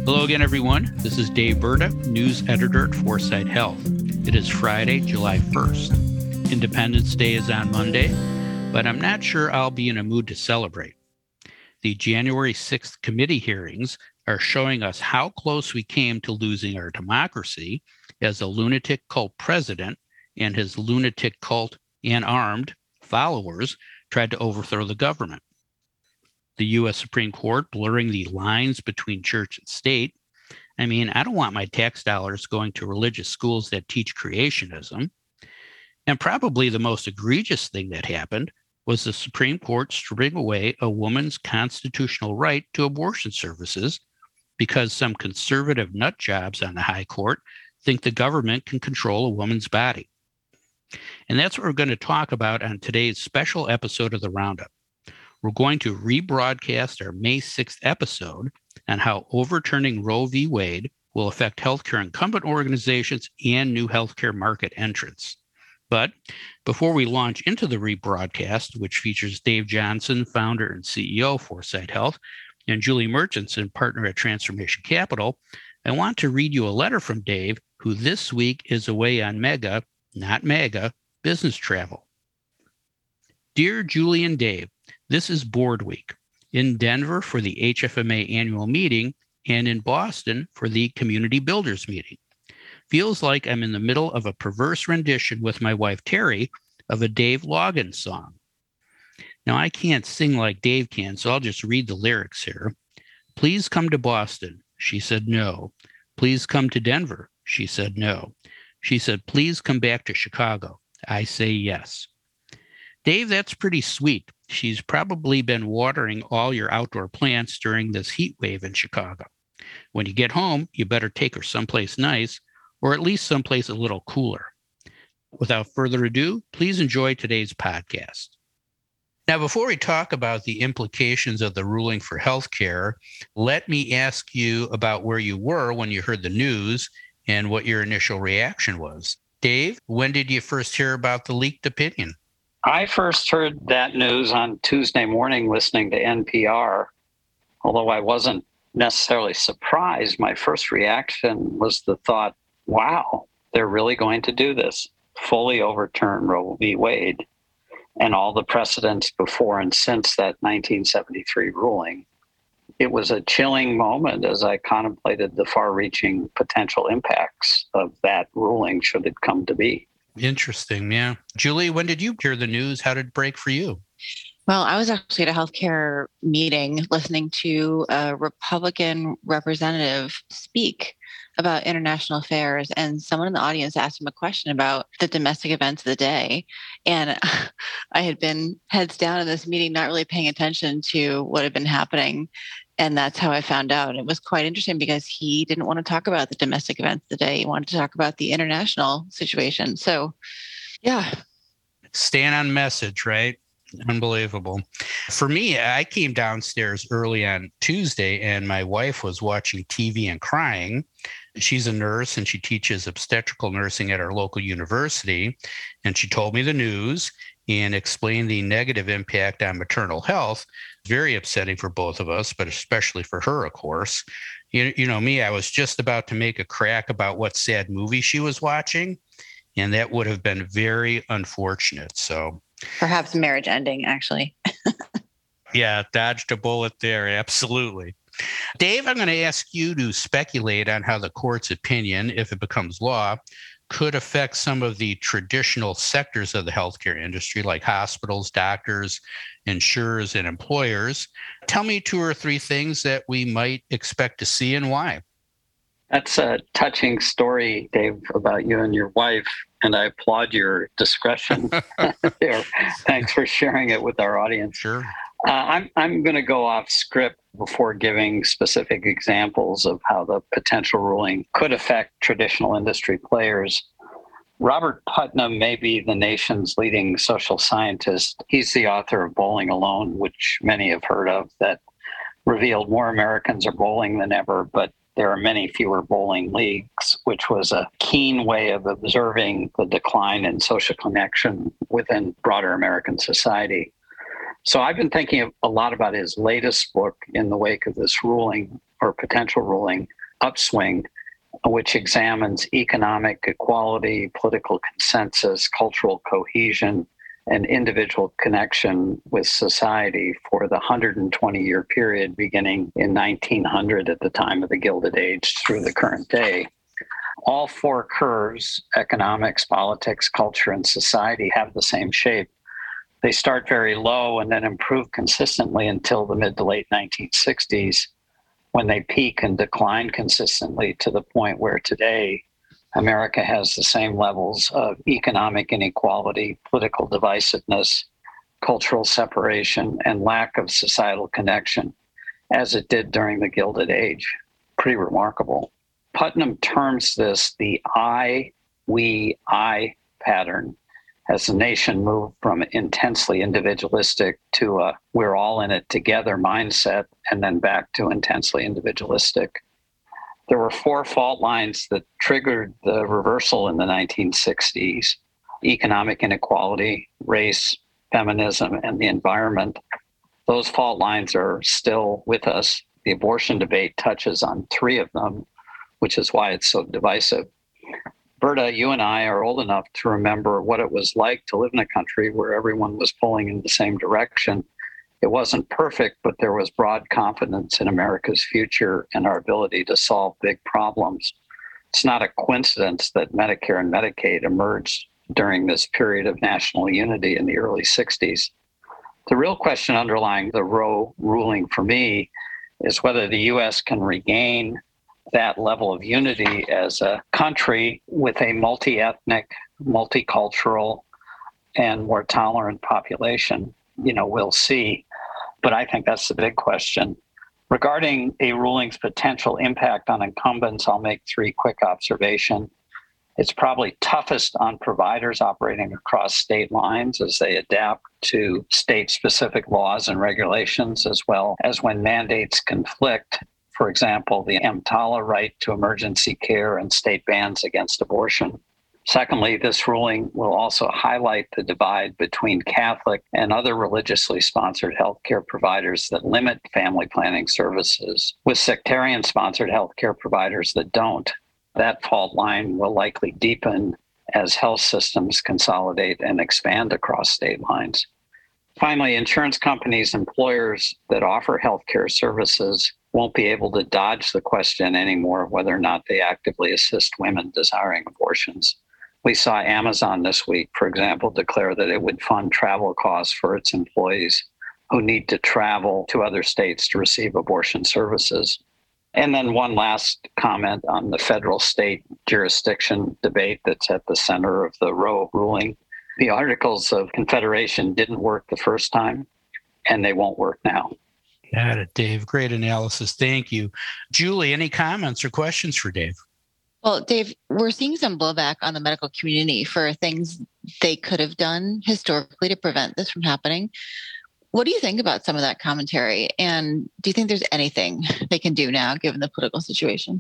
Hello again, everyone. This is Dave Berta, news editor at Foresight Health. It is Friday, July 1st. Independence Day is on Monday, but I'm not sure I'll be in a mood to celebrate. The January 6th committee hearings are showing us how close we came to losing our democracy as a lunatic cult president and his lunatic cult and armed followers tried to overthrow the government. The U.S. Supreme Court blurring the lines between church and state. I mean, I don't want my tax dollars going to religious schools that teach creationism. And probably the most egregious thing that happened was the Supreme Court stripping away a woman's constitutional right to abortion services because some conservative nut jobs on the high court think the government can control a woman's body. And that's what we're going to talk about on today's special episode of the Roundup. We're going to rebroadcast our May 6th episode on how overturning Roe v. Wade will affect healthcare incumbent organizations and new healthcare market entrants. But before we launch into the rebroadcast, which features Dave Johnson, founder and CEO of Foresight Health, and Julie Murchison, partner at Transformation Capital, I want to read you a letter from Dave, who this week is away on mega, not MAGA, business travel. Dear Julie and Dave, this is Board Week, in Denver for the HFMA annual meeting and in Boston for the Community Builders meeting. Feels like I'm in the middle of a perverse rendition with my wife Terry of a Dave Loggins song. Now, I can't sing like Dave can, so I'll just read the lyrics here. Please come to Boston. She said no. Please come to Denver. She said no. She said, please come back to Chicago. I say yes. Dave, that's pretty sweet. She's probably been watering all your outdoor plants during this heat wave in Chicago. When you get home, you better take her someplace nice, or at least someplace a little cooler. Without further ado, please enjoy today's podcast. Now, before we talk about the implications of the ruling for healthcare, let me ask you about where you were when you heard the news and what your initial reaction was. Dave, when did you first hear about the leaked opinion? I first heard that news on Tuesday morning listening to NPR. Although I wasn't necessarily surprised, my first reaction was the thought, wow, they're really going to do this, fully overturn Roe v. Wade and all the precedents before and since that 1973 ruling. It was a chilling moment as I contemplated the far-reaching potential impacts of that ruling should it come to be. Interesting, yeah. Julie, when did you hear the news? How did it break for you? Well, I was actually at a healthcare meeting listening to a Republican representative speak about international affairs, and someone in the audience asked him a question about the domestic events of the day. And I had been heads down in this meeting, not really paying attention to what had been happening. And that's how I found out. It was quite interesting because he didn't want to talk about the domestic events of the day. He wanted to talk about the international situation. So, yeah. Staying on message, right? Unbelievable. For me, I came downstairs early on Tuesday and my wife was watching TV and crying. She's a nurse and she teaches obstetrical nursing at our local university. And she told me the news and explained the negative impact on maternal health. Very upsetting for both of us, but especially for her, of course. You know me, I was just about to make a crack about what sad movie she was watching, and that would have been very unfortunate. So perhaps marriage ending, actually. Yeah, dodged a bullet there. Absolutely. Dave, I'm going to ask you to speculate on how the court's opinion, if it becomes law, could affect some of the traditional sectors of the healthcare industry, like hospitals, doctors, insurers, and employers. Tell me 2 or 3 things that we might expect to see and why. That's a touching story, Dave, about you and your wife, and I applaud your discretion there. Thanks for sharing it with our audience. Sure. I'm going to go off script before giving specific examples of how the potential ruling could affect traditional industry players. Robert Putnam may be the nation's leading social scientist. He's the author of Bowling Alone, which many have heard of, that revealed more Americans are bowling than ever, but there are many fewer bowling leagues, which was a keen way of observing the decline in social connection within broader American society. So I've been thinking a lot about his latest book in the wake of this ruling or potential ruling, upswing, which examines economic equality, political consensus, cultural cohesion, and individual connection with society for the 120-year period beginning in 1900 at the time of the Gilded Age through the current day. All four curves, economics, politics, culture, and society, have the same shape. They start very low and then improve consistently until the mid to late 1960s, when they peak and decline consistently to the point where today America has the same levels of economic inequality, political divisiveness, cultural separation, and lack of societal connection as it did during the Gilded Age. Pretty remarkable. Putnam terms this the I, we, I pattern, as the nation moved from intensely individualistic to a we're all in it together mindset, and then back to intensely individualistic. There were four fault lines that triggered the reversal in the 1960s: economic inequality, race, feminism, and the environment. Those fault lines are still with us. The abortion debate touches on three of them, which is why it's so divisive. Berta, you and I are old enough to remember what it was like to live in a country where everyone was pulling in the same direction. It wasn't perfect, but there was broad confidence in America's future and our ability to solve big problems. It's not a coincidence that Medicare and Medicaid emerged during this period of national unity in the early 60s. The real question underlying the Roe ruling for me is whether the U.S. can regain that level of unity as a country with a multi-ethnic, multicultural, and more tolerant population. We'll see. But I think that's the big question. Regarding a ruling's potential impact on incumbents, I'll make three quick observations. It's probably toughest on providers operating across state lines as they adapt to state-specific laws and regulations, as well as when mandates conflict. For example, the EMTALA right to emergency care and state bans against abortion. Secondly, this ruling will also highlight the divide between Catholic and other religiously sponsored healthcare providers that limit family planning services with sectarian-sponsored healthcare providers that don't. That fault line will likely deepen as health systems consolidate and expand across state lines. Finally, insurance companies, employers that offer healthcare services won't be able to dodge the question anymore of whether or not they actively assist women desiring abortions. We saw Amazon this week, for example, declare that it would fund travel costs for its employees who need to travel to other states to receive abortion services. And then one last comment on the federal-state jurisdiction debate that's at the center of the Roe ruling. The Articles of Confederation didn't work the first time, and they won't work now. Got it, Dave. Great analysis. Thank you. Julie, any comments or questions for Dave? Well, Dave, we're seeing some blowback on the medical community for things they could have done historically to prevent this from happening. What do you think about some of that commentary? And do you think there's anything they can do now, given the political situation?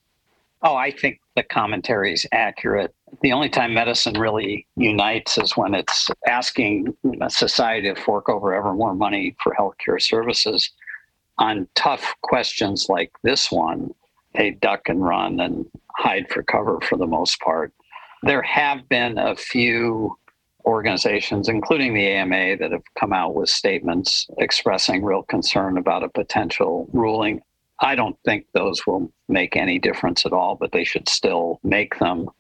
Oh, I think the commentary is accurate. The only time medicine really unites is when it's asking society to fork over ever more money for healthcare services. On tough questions like this one, they duck and run and hide for cover for the most part. There have been a few organizations, including the AMA, that have come out with statements expressing real concern about a potential ruling. I don't think those will make any difference at all, but they should still make them.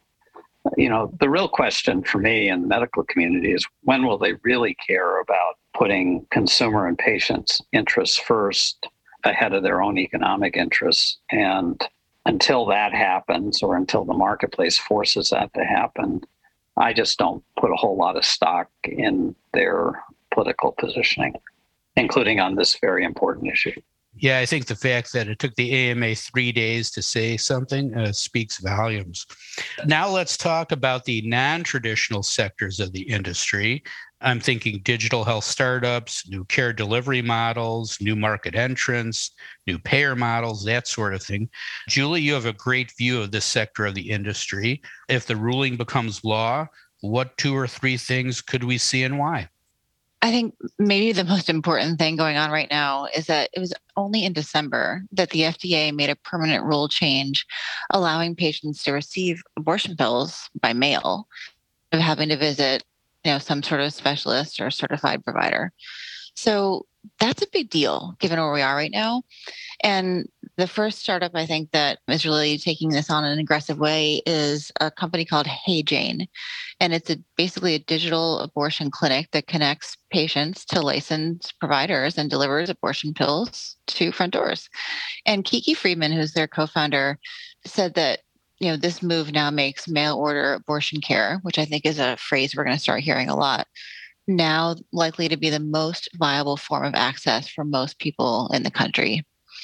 The real question for me and the medical community is, when will they really care about putting consumer and patients' interests first ahead of their own economic interests? And until that happens, or until the marketplace forces that to happen, I just don't put a whole lot of stock in their political positioning, including on this very important issue. Yeah, I think the fact that it took the AMA 3 days to say something speaks volumes. Now let's talk about the non-traditional sectors of the industry. I'm thinking digital health startups, new care delivery models, new market entrants, new payer models, that sort of thing. Julie, you have a great view of this sector of the industry. If the ruling becomes law, what 2 or 3 things could we see and why? I think maybe the most important thing going on right now is that it was only in December that the FDA made a permanent rule change allowing patients to receive abortion pills by mail of having to visit, some sort of specialist or certified provider. So that's a big deal given where we are right now. And the first startup I think that is really taking this on in an aggressive way is a company called Hey Jane. And it's basically a digital abortion clinic that connects patients to licensed providers and delivers abortion pills to front doors. And Kiki Friedman, who's their co-founder, said that this move now makes mail order abortion care, which I think is a phrase we're going to start hearing a lot, now likely to be the most viable form of access for most people in the country.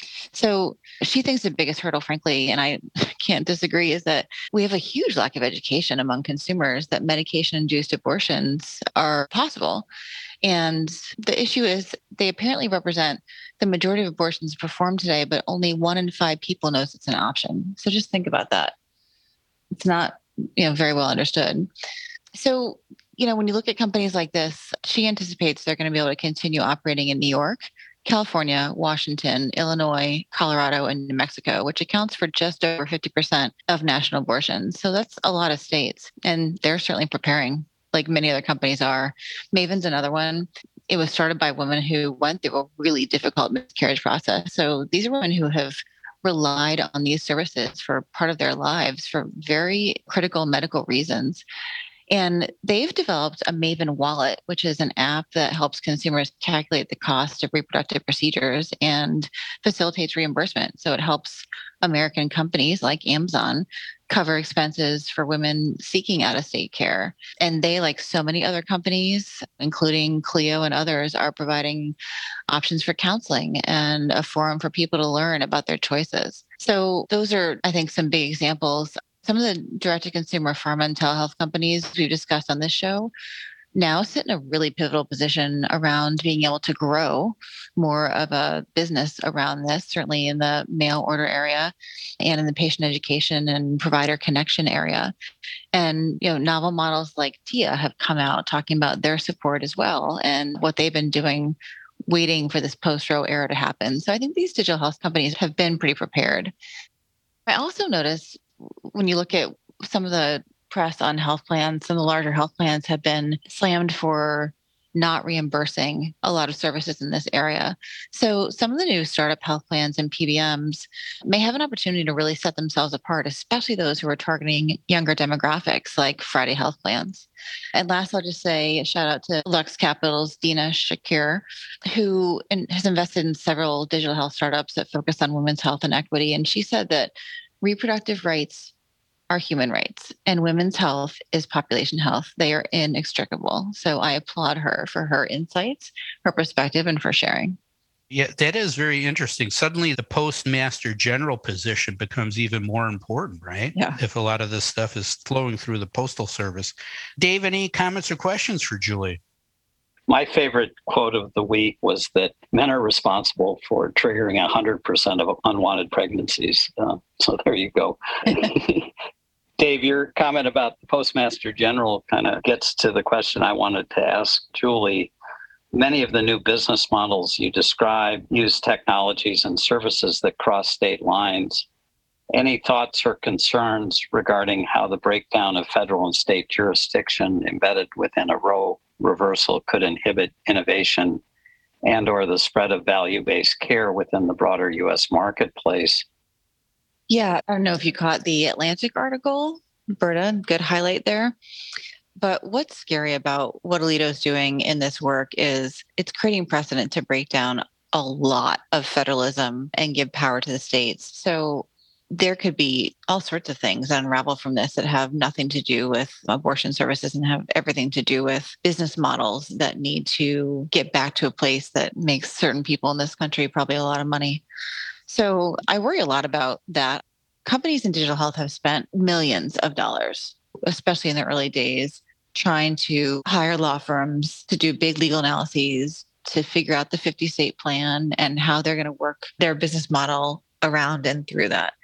So she thinks the biggest hurdle, frankly, and I can't disagree, is that we have a huge lack of education among consumers that medication-induced abortions are possible. And the issue is they apparently represent the majority of abortions performed today, but only 1 in 5 people knows it's an option. So just think about that. It's not, very well understood. So, when you look at companies like this, she anticipates they're going to be able to continue operating in New York, California, Washington, Illinois, Colorado, and New Mexico, which accounts for just over 50% of national abortions. So that's a lot of states. And they're certainly preparing, like many other companies are. Maven's another one. It was started by women who went through a really difficult miscarriage process. So these are women who have relied on these services for part of their lives for very critical medical reasons. And they've developed a Maven Wallet, which is an app that helps consumers calculate the cost of reproductive procedures and facilitates reimbursement. So it helps American companies like Amazon cover expenses for women seeking out-of-state care. And they, like so many other companies, including Clio and others, are providing options for counseling and a forum for people to learn about their choices. So those are, I think, some big examples. Some of the direct-to-consumer pharma and telehealth companies we've discussed on this show now sit in a really pivotal position around being able to grow more of a business around this, certainly in the mail order area and in the patient education and provider connection area. And, novel models like Tia have come out talking about their support as well and what they've been doing waiting for this post-Roe era to happen. So I think these digital health companies have been pretty prepared. I also noticed when you look at some of the press on health plans, some of the larger health plans have been slammed for not reimbursing a lot of services in this area. So some of the new startup health plans and PBMs may have an opportunity to really set themselves apart, especially those who are targeting younger demographics like Friday Health Plans. And last, I'll just say a shout out to Lux Capital's Dina Shakir, who has invested in several digital health startups that focus on women's health and equity. And she said that reproductive rights are human rights and women's health is population health. They are inextricable. So I applaud her for her insights, her perspective, and for sharing. Yeah, that is very interesting. Suddenly the postmaster general position becomes even more important, right? Yeah. If a lot of this stuff is flowing through the postal service. Dave, any comments or questions for Julie? My favorite quote of the week was that men are responsible for triggering 100% of unwanted pregnancies. So there you go. Dave, your comment about the Postmaster General kind of gets to the question I wanted to ask Julie. Many of the new business models you describe use technologies and services that cross state lines. Any thoughts or concerns regarding how the breakdown of federal and state jurisdiction embedded within a Roe reversal could inhibit innovation and or the spread of value-based care within the broader U.S. marketplace? Yeah, I don't know if you caught the Atlantic article, Berta, good highlight there. But what's scary about what Alito's doing in this work is it's creating precedent to break down a lot of federalism and give power to the states. So there could be all sorts of things that unravel from this that have nothing to do with abortion services and have everything to do with business models that need to get back to a place that makes certain people in this country probably a lot of money. So I worry a lot about that. Companies in digital health have spent millions of dollars, especially in the early days, trying to hire law firms to do big legal analyses, to figure out the 50-state plan and how they're going to work their business model around and through that.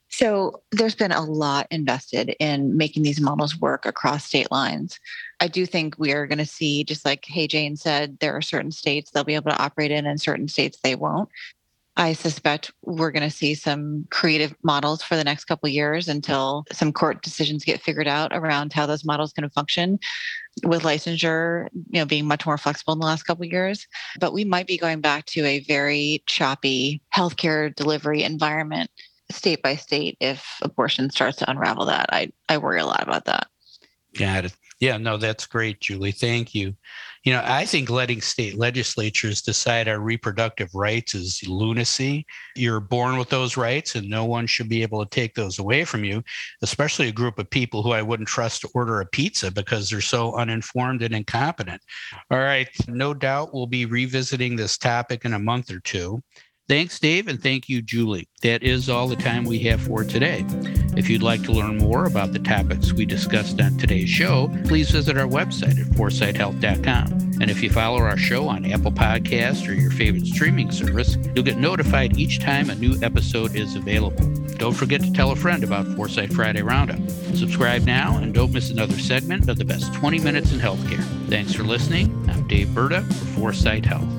So there's been a lot invested in making these models work across state lines. I do think we are going to see, just like Hey Jane said, there are certain states they'll be able to operate in and certain states they won't. I suspect we're going to see some creative models for the next couple of years until some court decisions get figured out around how those models can function, with licensure, being much more flexible in the last couple of years. But we might be going back to a very choppy healthcare delivery environment state by state if abortion starts to unravel that. I worry a lot about that. Got it. Yeah, no, that's great, Julie. Thank you. I think letting state legislatures decide our reproductive rights is lunacy. You're born with those rights and no one should be able to take those away from you, especially a group of people who I wouldn't trust to order a pizza because they're so uninformed and incompetent. All right. No doubt we'll be revisiting this topic in a month or two. Thanks, Dave, and thank you, Julie. That is all the time we have for today. If you'd like to learn more about the topics we discussed on today's show, please visit our website at foresightshealth.com. And if you follow our show on Apple Podcasts or your favorite streaming service, you'll get notified each time a new episode is available. Don't forget to tell a friend about Foresight Friday Roundup. Subscribe now and don't miss another segment of the best 20 minutes in healthcare. Thanks for listening. I'm Dave Burda for Foresight Health.